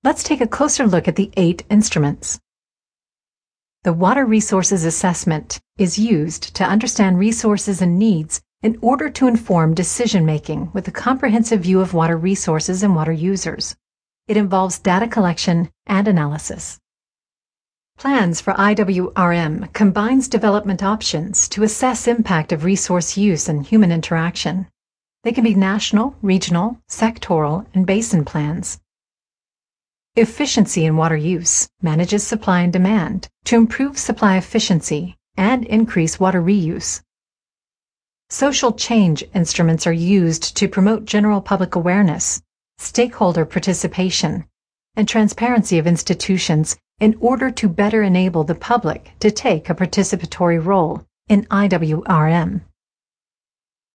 Let's take a closer look at the 8 instruments. The Water Resources Assessment is used to understand resources and needs in order to inform decision-making with a comprehensive view of water resources and water users. It involves data collection and analysis. Plans for IWRM combines development options to assess impact of resource use and human interaction. They can be national, regional, sectoral, and basin plans. Efficiency in water use manages supply and demand to improve supply efficiency and increase water reuse. Social change instruments are used to promote general public awareness, stakeholder participation, and transparency of institutions in order to better enable the public to take a participatory role in IWRM.